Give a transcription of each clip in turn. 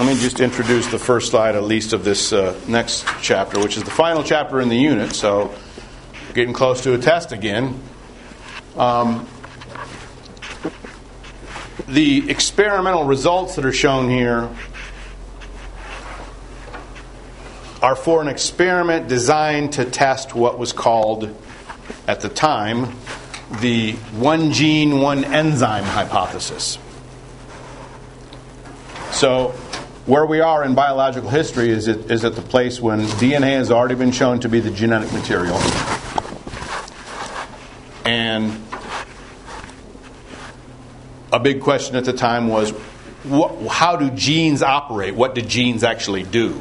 let me just introduce the first slide, at least, of this next chapter, which is the final chapter in the unit. So, getting close to a test again. The experimental results that are shown here are for an experiment designed to test what was called, at the time, the one gene, one enzyme hypothesis. So, where we are in biological history is at the place when DNA has already been shown to be the genetic material. And a big question at the time was, how do genes operate? What do genes actually do?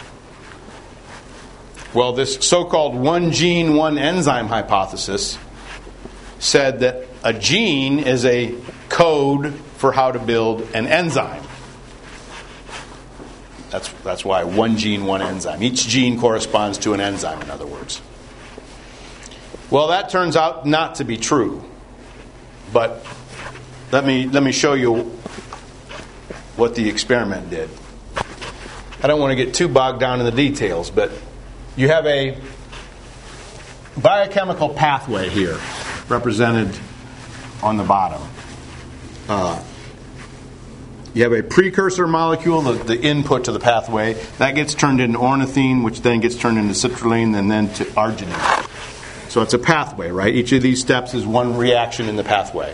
Well, this so-called one gene, one enzyme hypothesis said that a gene is a code for how to build an enzyme. That's why one gene, one enzyme. Each gene corresponds to an enzyme, in other words. Well, that turns out not to be true. But let me show you what the experiment did. I don't want to get too bogged down in the details, but you have a biochemical pathway here, represented on the bottom. You have a precursor molecule, the input to the pathway. That gets turned into ornithine, which then gets turned into citrulline, and then to arginine. So it's a pathway, right? Each of these steps is one reaction in the pathway.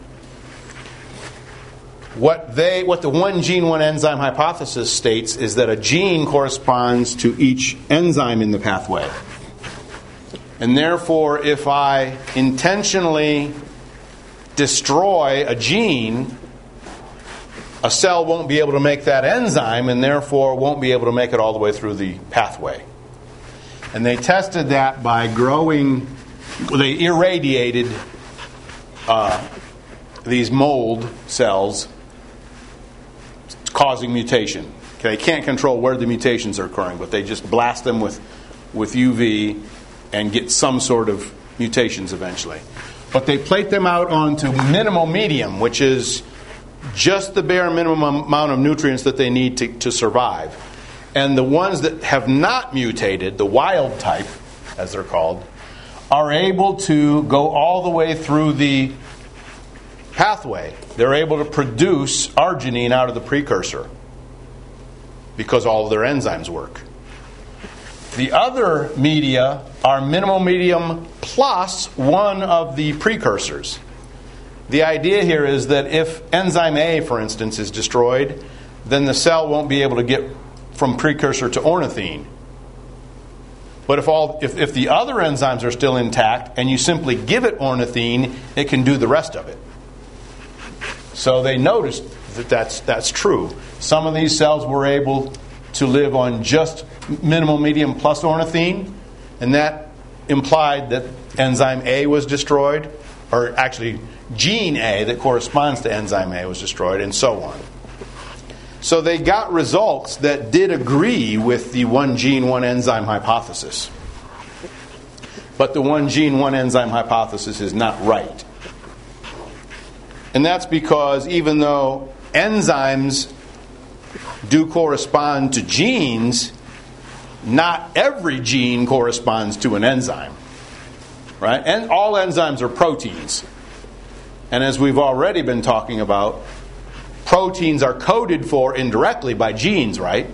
What the one gene, one enzyme hypothesis states is that a gene corresponds to each enzyme in the pathway. And therefore, if I intentionally destroy a gene, a cell won't be able to make that enzyme and therefore won't be able to make it all the way through the pathway. And they tested that by they irradiated these mold cells causing mutation. Okay, they can't control where the mutations are occurring, but they just blast them with UV and get some sort of mutations eventually. But they plate them out onto minimal medium, which is just the bare minimum amount of nutrients that they need to survive. And the ones that have not mutated, the wild type, as they're called, are able to go all the way through the pathway. They're able to produce arginine out of the precursor because all of their enzymes work. The other media are minimal medium plus one of the precursors. The idea here is that if enzyme A, for instance, is destroyed, then the cell won't be able to get from precursor to ornithine. But if the other enzymes are still intact and you simply give it ornithine, it can do the rest of it. So they noticed that that's true. Some of these cells were able to live on just minimal medium plus ornithine, and that implied that enzyme A was destroyed, or actually gene A that corresponds to enzyme A was destroyed, and so on. So they got results that did agree with the one gene, one enzyme hypothesis. But the one gene, one enzyme hypothesis is not right. And that's because even though enzymes do correspond to genes, not every gene corresponds to an enzyme. Right? And all enzymes are proteins. And as we've already been talking about, proteins are coded for indirectly by genes, right?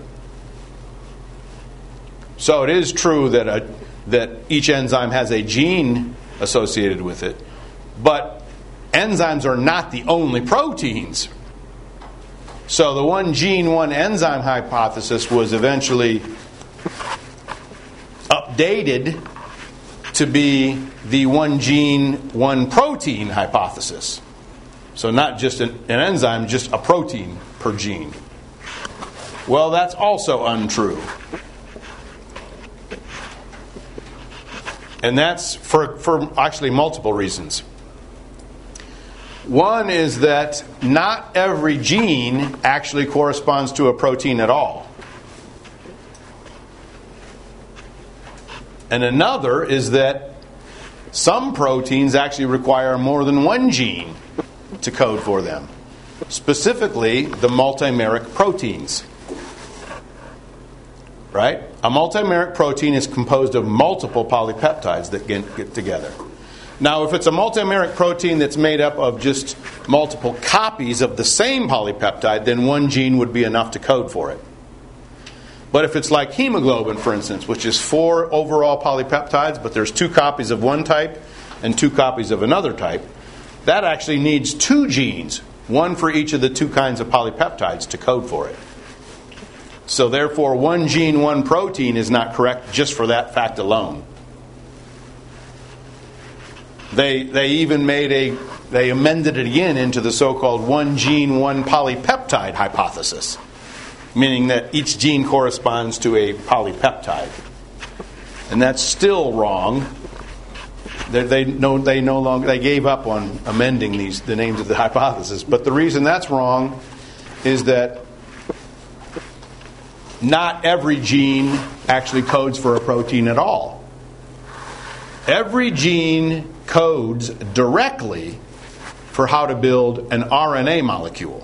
So it is true that each enzyme has a gene associated with it, but enzymes are not the only proteins. So the one gene, one enzyme hypothesis was eventually updated to be the one gene, one protein hypothesis. So not just an enzyme, just a protein per gene. Well, that's also untrue. And that's for actually multiple reasons. One is that not every gene actually corresponds to a protein at all. And another is that some proteins actually require more than one gene to code for them. Specifically, the multimeric proteins. right? A multimeric protein is composed of multiple polypeptides that get together. Now, if it's a multimeric protein that's made up of just multiple copies of the same polypeptide, then one gene would be enough to code for it. But if it's like hemoglobin, for instance, which is 4 overall polypeptides, but there's 2 copies of one type and 2 copies of another type, that actually needs 2 genes, one for each of the 2 kinds of polypeptides to code for it. So therefore, 1 gene, 1 protein is not correct just for that fact alone. They even they amended it again into the so-called 1 gene, 1 polypeptide hypothesis, meaning that each gene corresponds to a polypeptide. And that's still wrong. They gave up on amending the names of the hypothesis. But the reason that's wrong is that not every gene actually codes for a protein at all. Every gene codes directly for how to build an RNA molecule.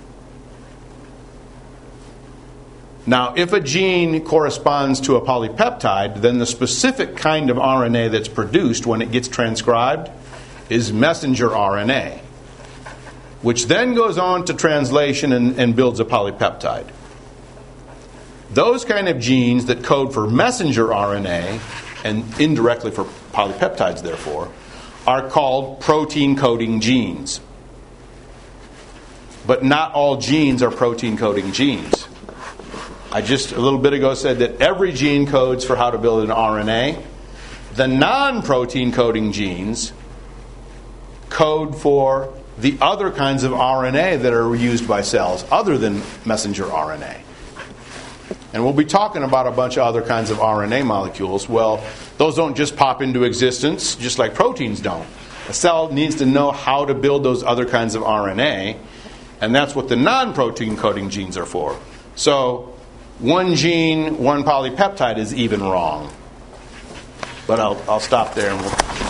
Now, if a gene corresponds to a polypeptide, then the specific kind of RNA that's produced when it gets transcribed is messenger RNA, which then goes on to translation and builds a polypeptide. Those kind of genes that code for messenger RNA, and indirectly for polypeptides, therefore, are called protein-coding genes. But not all genes are protein-coding genes. I just a little bit ago said that every gene codes for how to build an RNA. The non-protein coding genes code for the other kinds of RNA that are used by cells other than messenger RNA. And we'll be talking about a bunch of other kinds of RNA molecules. Well, those don't just pop into existence just like proteins don't. A cell needs to know how to build those other kinds of RNA, and that's what the non-protein coding genes are for. So 1 gene, 1 polypeptide is even wrong. But I'll stop there and we'll